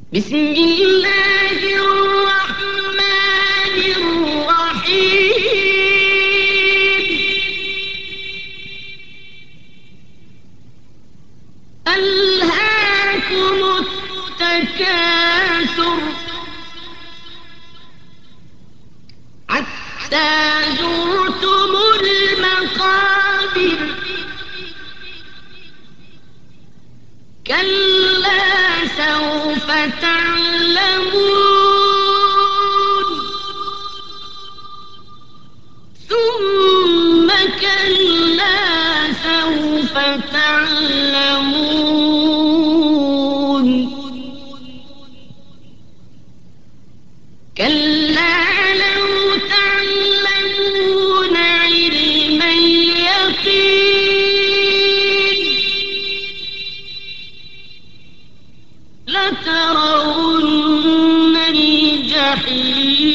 بسم الله الرحمن الرحيم. ألهاكم التكاثر حتى زرتم المقابر. كلا سوف تعلمون ثم كلا سوف تعلمون كلا لو تعلمون علم اليقين لترون الجحيم